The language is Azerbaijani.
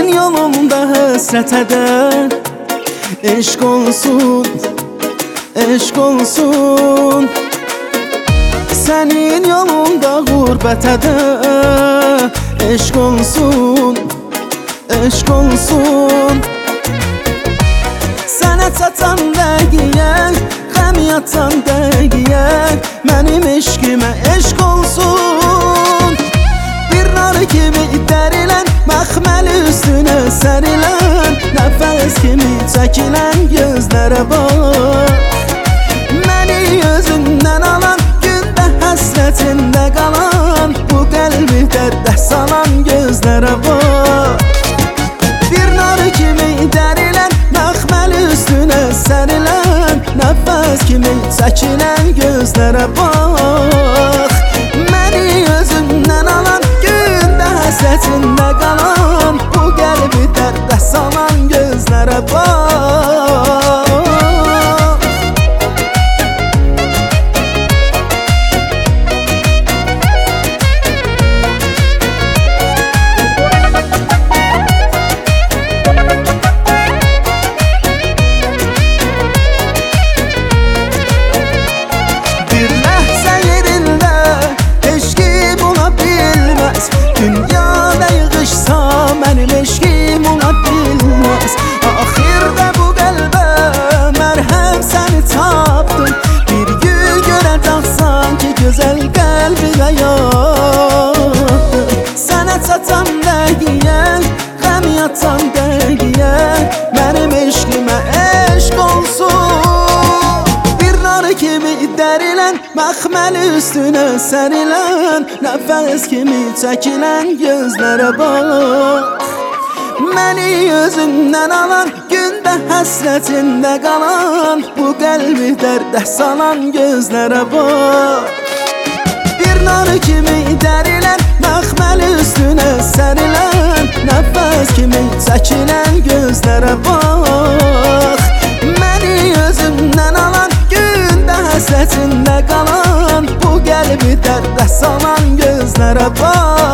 yolunda həsrət edən eşq olsun, eşq olsun. Sənin yolunda qürbət edən eşq olsun, eşq olsun. Sənə çatan dəqiqən, qəm yatan dəqiqən, mənim eşqimə eşq olsun. Bir nar kimi dərilən, məxməl üstünə sərilən, nəfəs kimi çəkilən gözlərə bax. Məni özündən alan, gündə həsrətində qalan, bu qəlbi dərdə salan gözlərə bax. Bir nar kimi dərilən, məxməl üstünə sərilən, nəfəs kimi çəkilən gözlərə bax. Məni özündən alan, gündə həsrətində qalan, bu qəlbi dərdə salan gözlərə bax. Dünyada yığışsa mənim eşqim ola bilməz. Axirdə bu qəlbə mərhəm səni tapdım. Bir gün görəcəksən ki gözəl qəlbimə yatdım. Sənə çatan dəqiqən, qəm yatan dəqiqən, mənim eşqimə eşq olsun. Bir nar kimi dərilən, məxməl üstünə sərilən, nəfəs kimi çəkilən gözlərə bax. Məni özündən alan, gündə həsrətində qalan, bu qəlbi dərdə salan gözlərə bax. Bir nar kimi dərilən, məxməl üstünə sərilən, nəfəs kimi çəkilən gözlərə bax. Məni özündən alan, gündə həsrətində qalan, bu qəlbi dərdə salan gözlərə bax.